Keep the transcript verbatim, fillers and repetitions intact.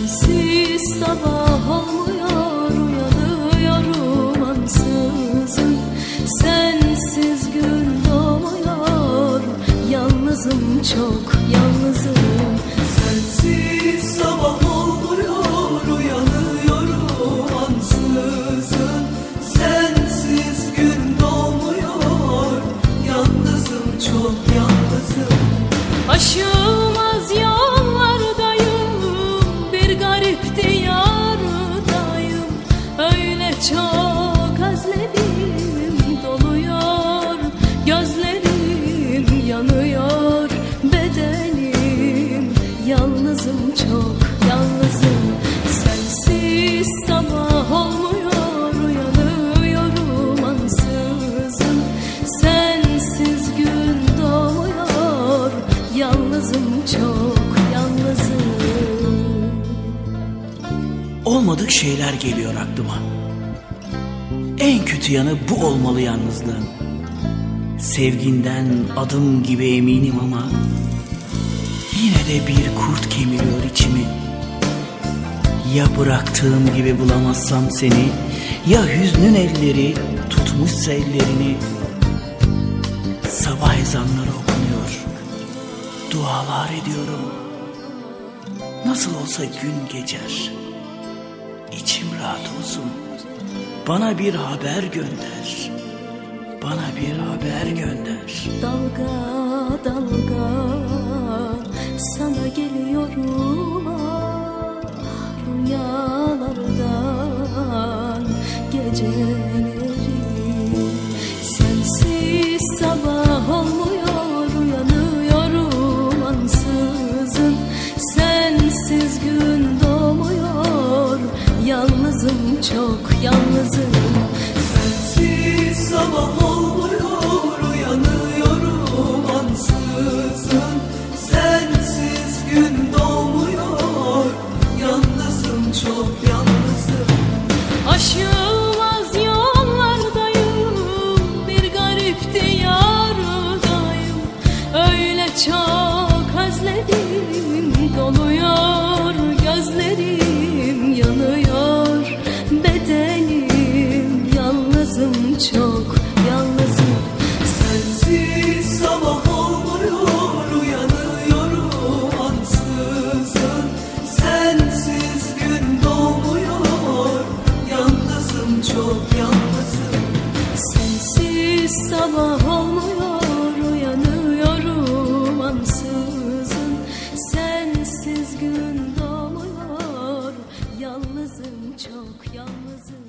Sensiz sabah olmuyor, uyanıyorum ansızın. Sensiz gün doğmuyor, yalnızım, çok yalnızım. Sensiz sabah olmuyor, uyanıyorum ansızın. Sensiz gün doğmuyor, yalnızım, çok yalnızım. Aşılmaz yollardayım, bir garip diyardayım. Öyle çok özledim, doluyor gözlerim, yanıyor bedenim. Yalnızım, çok yalnızım. Sensiz sabah olmuyor, uyanıyorum ansızın. Sensiz gün doğmuyor, yalnızım, çok yalnızım. Olmadık şeyler geliyor aklıma. En kötü yanı bu olmalı yalnızlığın. Sevginden adım gibi eminim ama yine de bir kurt kemiriyor içimi. Ya bıraktığım gibi bulamazsam seni, ya hüznün elleri tutmuşsa ellerini. Sabah ezanları okunuyor, dualar ediyorum. Nasıl olsa gün geçer, İçim rahat olsun. Bana bir haber gönder, bana bir haber gönder. Dalga dalga sana geliyorum, ah rüyalardan geceleri. Sensiz sabah olmuyor, uyanıyorum ansızın. Sensiz gün doğmuyor, yalnızım, çok yalnızım. Sensiz sabah olmuyor, uyanıyorum ansızın. Sensiz gün doğmuyor, yalnızım, çok yalnızım. Aşılmaz yollardayım, bir garip diyardayım. Öyle çok özledim, doluyor gözlerim, yanıyor bedenim. Yalnızım, çok yalnızım. Sensiz sabah olmuyor, uyanıyorum ansızın. Sensiz gün doğmuyor, yalnızım, çok yalnızım. Sensiz sabah olmuyor, uyanıyorum ansızın. Sensiz gün doğmuyor, yalnızım, çok yalnızım.